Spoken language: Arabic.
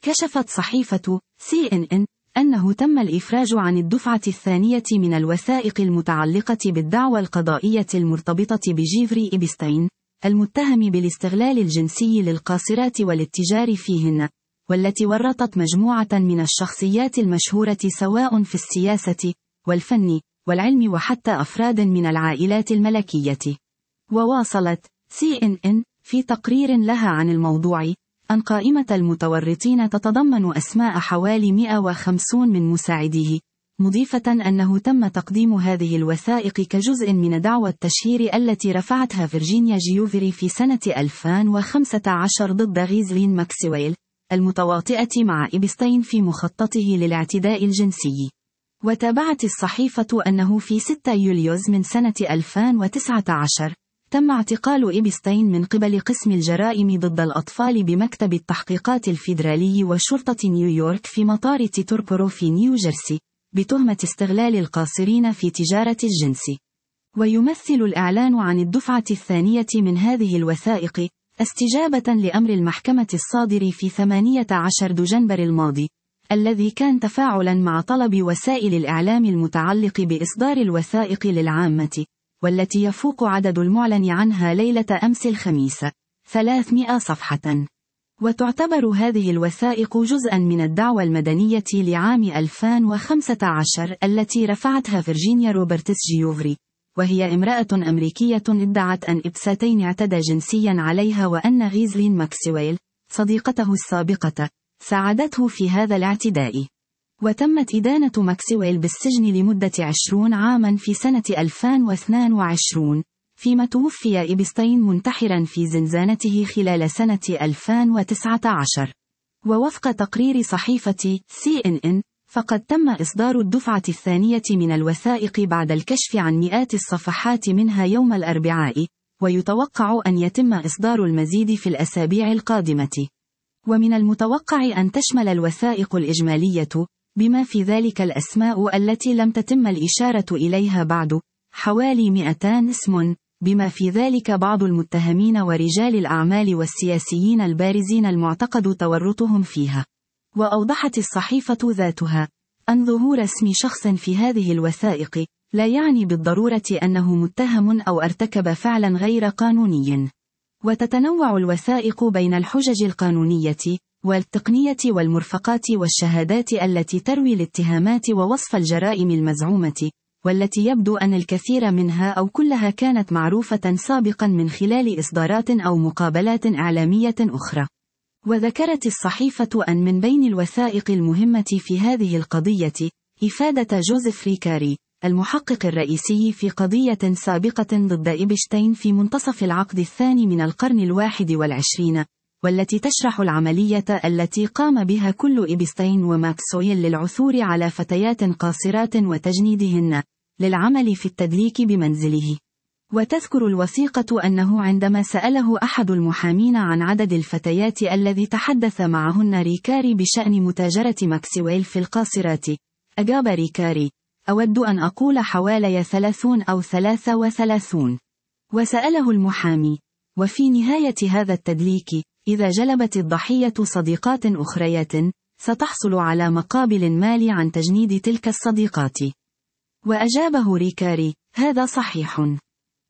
كشفت صحيفة CNN أنه تم الإفراج عن الدفعة الثانية من الوثائق المتعلقة بالدعوى القضائية المرتبطة بجيفري إبستين، المتهم بالاستغلال الجنسي للقاصرات والاتجار فيهن، والتي ورطت مجموعة من الشخصيات المشهورة سواء في السياسة والفن والعلم وحتى أفراد من العائلات الملكية. وواصلت CNN في تقرير لها عن الموضوع أن قائمة المتورطين تتضمن أسماء حوالي 150 من مساعديه، مضيفة أنه تم تقديم هذه الوثائق كجزء من دعوى التشهير التي رفعتها فيرجينيا جيوفري في سنة 2015 ضد غيزلين ماكسويل، المتواطئة مع إبستين في مخططه للاعتداء الجنسي. وتابعت الصحيفة أنه في 6 يوليو من سنة 2019 تم اعتقال إبستين من قبل قسم الجرائم ضد الأطفال بمكتب التحقيقات الفيدرالي وشرطة نيويورك في مطار تيتوربرو في نيوجيرسي، بتهمة استغلال القاصرين في تجارة الجنس. ويمثل الإعلان عن الدفعة الثانية من هذه الوثائق استجابة لأمر المحكمة الصادر في 18 دجنبر الماضي، الذي كان تفاعلا مع طلب وسائل الإعلام المتعلق بإصدار الوثائق للعامة، والتي يفوق عدد المعلن عنها ليلة أمس الخميس 300 صفحة. وتعتبر هذه الوثائق جزءا من الدعوى المدنية لعام 2015 التي رفعتها فيرجينيا روبرتس جيوفري، وهي امرأة أمريكية ادعت أن إبستين اعتدى جنسيا عليها وأن غيزلين ماكسويل صديقته السابقة ساعدته في هذا الاعتداء. وتمت إدانة ماكسويل بالسجن لمدة 20 عاما في سنة 2022، فيما توفي إبستين منتحرا في زنزانته خلال سنة 2019. ووفق تقرير صحيفة CNN، فقد تم إصدار الدفعة الثانية من الوثائق بعد الكشف عن مئات الصفحات منها يوم الأربعاء، ويتوقع أن يتم إصدار المزيد في الأسابيع القادمة. ومن المتوقع أن تشمل الوثائق الإجمالية، بما في ذلك الأسماء التي لم تتم الإشارة إليها بعد، حوالي 200 اسم، بما في ذلك بعض المتهمين ورجال الأعمال والسياسيين البارزين المعتقد تورطهم فيها. وأوضحت الصحيفة ذاتها أن ظهور اسم شخص في هذه الوثائق لا يعني بالضرورة أنه متهم أو ارتكب فعلا غير قانوني. وتتنوع الوثائق بين الحجج القانونية والتقنية والمرفقات والشهادات التي تروي الاتهامات ووصف الجرائم المزعومة، والتي يبدو أن الكثير منها أو كلها كانت معروفة سابقا من خلال إصدارات أو مقابلات إعلامية أخرى. وذكرت الصحيفة أن من بين الوثائق المهمة في هذه القضية إفادة جوزيف ريكاري، المحقق الرئيسي في قضية سابقة ضد إبشتين في منتصف العقد الثاني من القرن 21، والتي تشرح العملية التي قام بها كل إبشتين وماكسويل للعثور على فتيات قاصرات وتجنيدهن للعمل في التدليك بمنزله. وتذكر الوثيقة أنه عندما سأله أحد المحامين عن عدد الفتيات الذي تحدث معهن ريكاري بشأن متاجرة ماكسويل في القاصرات، أجاب ريكاري: أود أن أقول حوالي 30 أو 33. وسأله المحامي: وفي نهاية هذا التدليك، إذا جلبت الضحية صديقات أخريات، ستحصل على مقابل مالي عن تجنيد تلك الصديقات؟ وأجابه ريكاري: هذا صحيح.